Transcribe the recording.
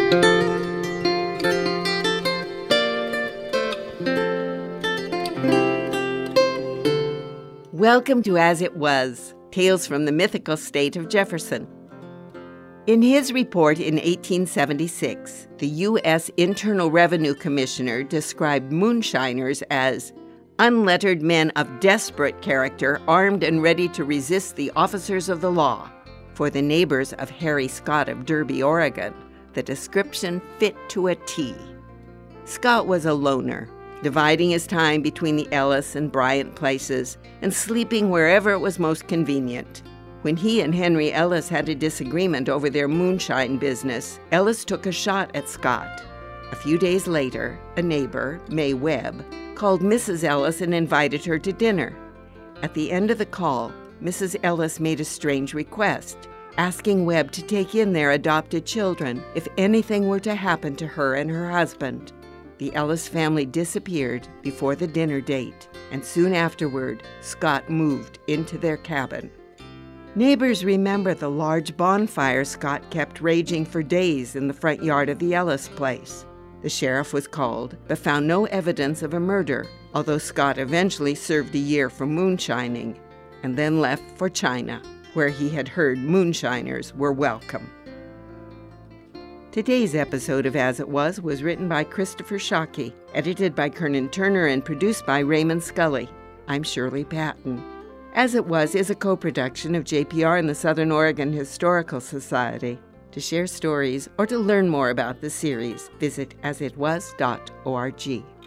Welcome to As It Was, Tales from the Mythical State of Jefferson. In his report in 1876, the U.S. Internal Revenue Commissioner described moonshiners as unlettered men of desperate character, armed and ready to resist the officers of the law. For the neighbors of Harry Scott of Derby, Oregon, the description fit to a T. Scott was a loner, dividing his time between the Ellis and Bryant places and sleeping wherever it was most convenient. When he and Henry Ellis had a disagreement over their moonshine business, Ellis took a shot at Scott. A few days later, a neighbor, May Webb, called Mrs. Ellis and invited her to dinner. At the end of the call, Mrs. Ellis made a strange request, asking Webb to take in their adopted children if anything were to happen to her and her husband. The Ellis family disappeared before the dinner date, and soon afterward, Scott moved into their cabin. Neighbors remember the large bonfire Scott kept raging for days in the front yard of the Ellis place. The sheriff was called, but found no evidence of a murder, although Scott eventually served a year for moonshining, and then left for China, where he had heard moonshiners were welcome. Today's episode of As It Was written by Christopher Shockey, edited by Kernan Turner, and produced by Raymond Scully. I'm Shirley Patton. As It Was is a co-production of JPR and the Southern Oregon Historical Society. To share stories or to learn more about the series, visit asitwas.org.